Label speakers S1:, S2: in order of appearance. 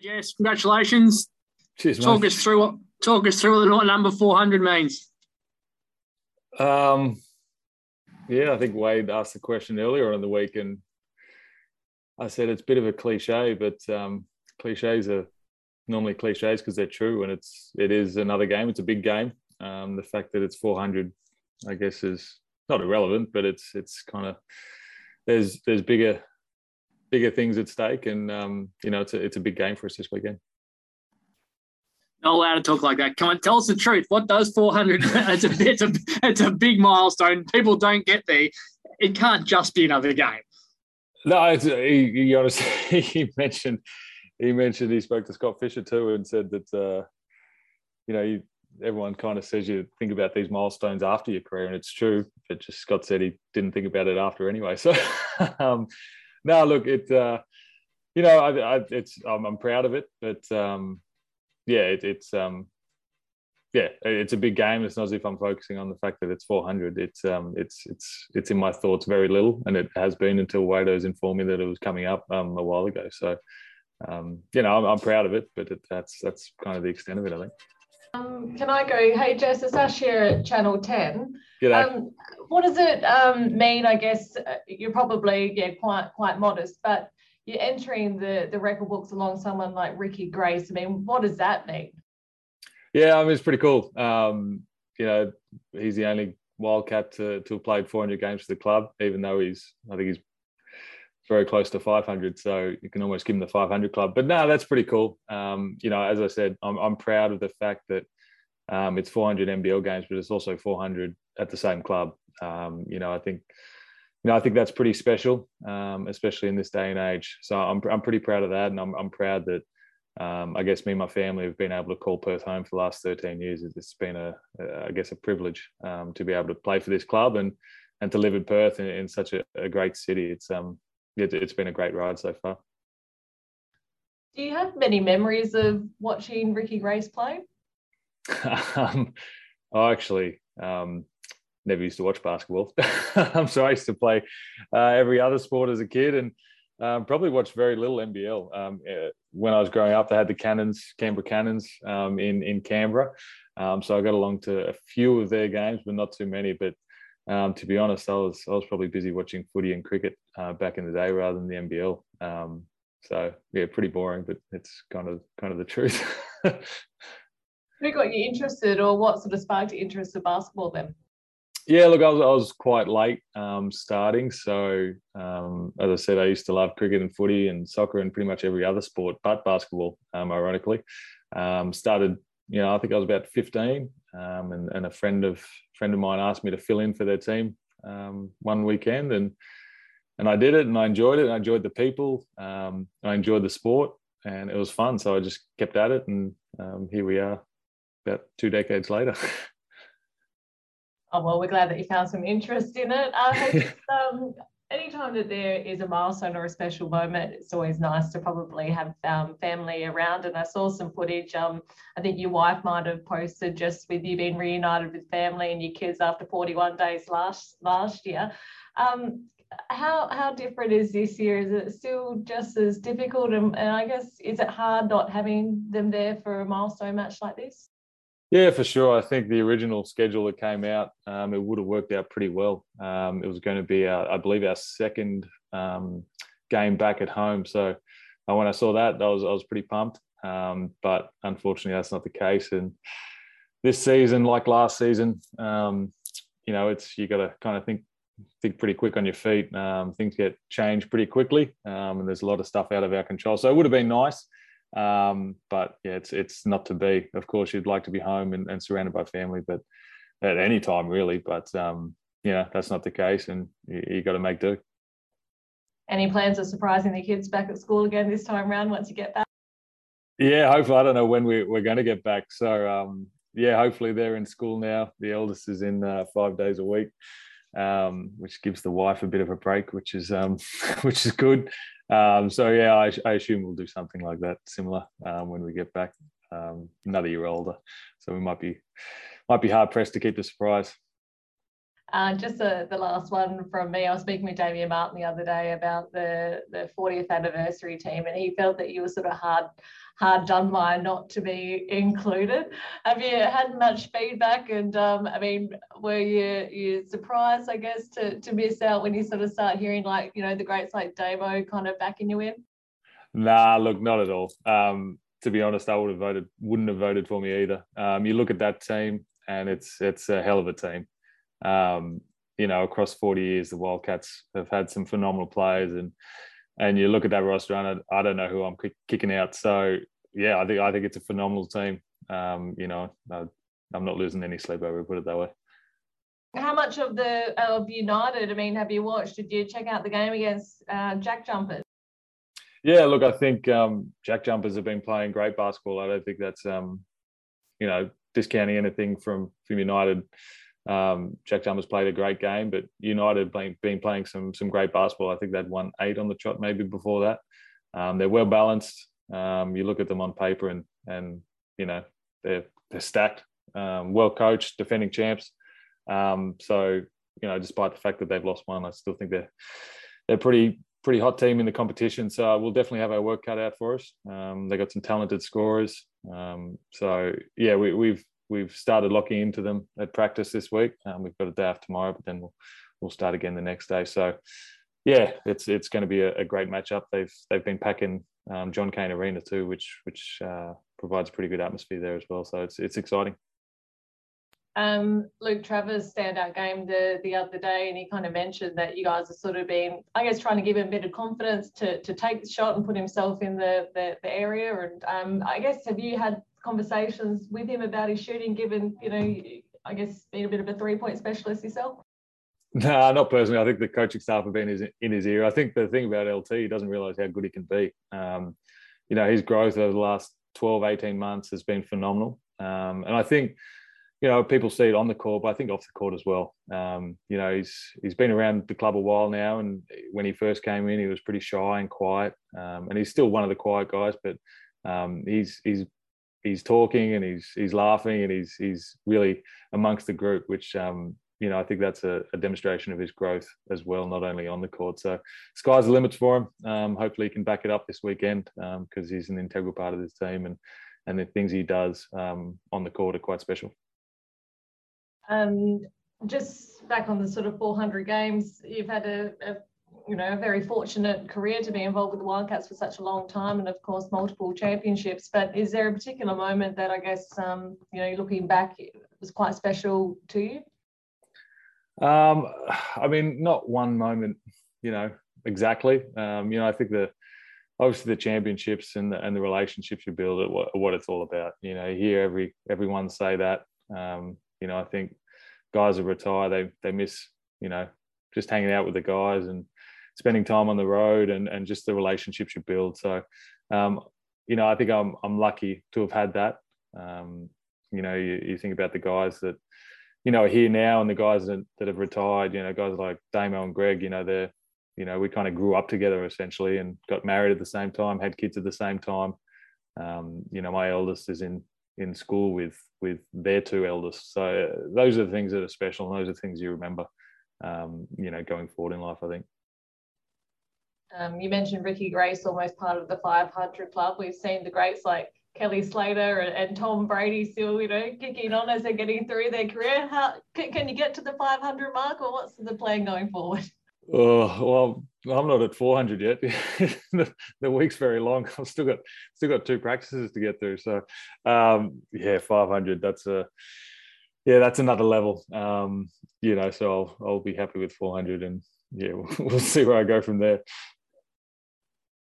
S1: Yes, congratulations.
S2: Cheers, mate.
S1: Talk us through what number 400 means.
S2: Um, yeah, I think Wade asked the question earlier on in the week, and I said it's a bit of a cliche, but cliches are normally cliches because they're true, and it is another game. It's a big game. The fact that it's 400, I guess, is not irrelevant, but it's kind of there's bigger things at stake, and it's a big game for us this weekend.
S1: Not allowed to talk like that. Come on, tell us the truth. What does 400? It's a big milestone. People don't get there. It can't just be another game.
S2: No, he honestly he mentioned he spoke to Scott Fisher too and said that everyone kind of says you think about these milestones after your career, and it's true. But just Scott said he didn't think about it after anyway. So no, look, I'm proud of it, but it's a big game. It's not as if I'm focusing on the fact that it's 400. It's in my thoughts very little, and it has been until Wado's informed me that it was coming up a while ago. So, I'm proud of it, but that's kind of the extent of it, I think.
S3: Can I go? Hey, Jess, it's Ash here at Channel 10.
S2: G'day.
S3: What does it mean? I guess you're probably quite modest, but you're entering the record books along someone like Ricky Grace. I mean, what does that mean?
S2: Yeah, I mean, it's pretty cool. He's the only Wildcat to have played 400 games for the club, even though I think he's very close to 500. So you can almost give him the 500 club. But no, that's pretty cool. As I said, I'm proud of the fact that it's 400 NBL games, but it's also 400 at the same club. I think that's pretty special, especially in this day and age. So I'm pretty proud of that, and I'm proud that I guess me and my family have been able to call Perth home for the last 13 years. It's been a privilege to be able to play for this club and to live in Perth in such a great city. It's been a great ride so far.
S3: Do you have many memories of watching Ricky Grace play?
S2: I actually never used to watch basketball. So I used to play every other sport as a kid, and probably watched very little NBL. When I was growing up, they had the Canberra Cannons in Canberra. So I got along to a few of their games, but not too many. But to be honest, I was probably busy watching footy and cricket back in the day rather than the NBL. So yeah, pretty boring, but it's kind of the truth.
S3: Who got you interested, or what sort of sparked your interest in basketball then?
S2: Yeah, look, I was quite late starting. So as I said, I used to love cricket and footy and soccer and pretty much every other sport but basketball, ironically. Started, I think I was about 15, and a friend of mine asked me to fill in for their team one weekend, and I did it, and I enjoyed it. I enjoyed the people. I enjoyed the sport, and it was fun. So I just kept at it, and here we are about 2 decades later.
S3: Oh, well, we're glad that you found some interest in it. Anytime that there is a milestone or a special moment, it's always nice to probably have family around. And I saw some footage. I think your wife might have posted just with you being reunited with family and your kids after 41 days last year. How different is this year? Is it still just as difficult? And I guess, is it hard not having them there for a milestone match like this?
S2: Yeah, for sure. I think the original schedule that came out, it would have worked out pretty well. It was going to be, I believe, our second game back at home. So when I saw that, I was pretty pumped. But unfortunately, that's not the case. And this season, like last season, you got to kind of think pretty quick on your feet. Things get changed pretty quickly, and there's a lot of stuff out of our control. So it would have been nice. But yeah, it's not to be. Of course, you'd like to be home and surrounded by family, but at any time really. But that's not the case, and you got to make do.
S3: Any plans of surprising the kids back at school again this time around once you get back?
S2: Yeah, hopefully. I don't know when we're going to get back. So hopefully they're in school now. The eldest is in 5 days a week, which gives the wife a bit of a break, which is good. I assume we'll do something like that, similar, when we get back. Another year older, so we might be hard pressed to keep the surprise.
S3: Just the last one from me. I was speaking with Damien Martin the other day about the 40th anniversary team, and he felt that you were sort of hard done by not to be included. Have you had much feedback? And I mean, were you surprised, I guess, to miss out when you sort of start hearing, like, you know, the greats like Damo kind of backing you in?
S2: Nah, look, not at all. To be honest, I wouldn't have voted for me either. You look at that team, and it's a hell of a team. You know, across 40 years, the Wildcats have had some phenomenal players, and you look at that roster, and I don't know who I'm kicking out. So yeah, I think it's a phenomenal team. You know, I'm not losing any sleep over it, put it that way.
S3: How much of United, I mean, have you watched? Did you check out the game against Jack Jumpers?
S2: Yeah, look, I think Jack Jumpers have been playing great basketball. I don't think that's you know, discounting anything from United. Jack Jumpers played a great game, but United been playing some great basketball. I think they'd won 8 on the trot maybe before that. They're well balanced. You look at them on paper, and you know, they're stacked, well coached, defending champs. So you know, despite the fact that they've lost one, I still think they're pretty hot team in the competition. So we'll definitely have our work cut out for us. They got some talented scorers. So yeah, we've started locking into them at practice this week. We've got a day off tomorrow, but then we'll start again the next day. So yeah, it's going to be a great matchup. They've been packing John Cain Arena too, which provides a pretty good atmosphere there as well. So it's exciting.
S3: Luke Travers' standout game the other day, and he kind of mentioned that you guys are sort of been, I guess, trying to give him a bit of confidence to take the shot and put himself in the area. And I guess, have you had conversations with him about his shooting, given, you know, I guess, being a bit of a 3-point specialist yourself?
S2: No, not personally. I think the coaching staff have been in his ear. I think the thing about LT, he doesn't realise how good he can be. You know, his growth over the last 12, 18 months has been phenomenal. And I think, you know, people see it on the court, but I think off the court as well. You know, he's been around the club a while now, and when he first came in, he was pretty shy and quiet. And he's still one of the quiet guys, but he's talking, and he's laughing, and he's really amongst the group, which you know, I think that's a demonstration of his growth as well, not only on the court. So sky's the limits for him. Hopefully he can back it up this weekend, because he's an integral part of this team, and the things he does on the court are quite special.
S3: Just back on the sort of 400 games, you've had a very fortunate career to be involved with the Wildcats for such a long time, and of course multiple championships. But is there a particular moment that, I guess, you know, looking back, it was quite special to you?
S2: I mean, not one moment, you know, exactly. You know, I think obviously the championships and the relationships you build are what it's all about. You know, you hear everyone say that. You know, I think guys that retire, they miss, you know, just hanging out with the guys and spending time on the road, and just the relationships you build. So, you know, I think I'm lucky to have had that. You know, you think about the guys that, you know, are here now, and the guys that have retired, you know, guys like Damo and Greg, you know, we kind of grew up together essentially, and got married at the same time, had kids at the same time. You know, my eldest is in school with their 2 eldest. So those are the things that are special, and those are things you remember, you know, going forward in life, I think.
S3: You mentioned Ricky Grace, almost part of the 500 club. We've seen the greats like Kelly Slater and Tom Brady still, you know, kicking on as they're getting through their career. How can you get to the 500 mark, or what's the plan going forward?
S2: Oh, well, I'm not at 400 yet. The week's very long. I've still got 2 practices to get through. So, yeah, 500. That's another level. You know, so I'll be happy with 400, and yeah, we'll see where I go from there.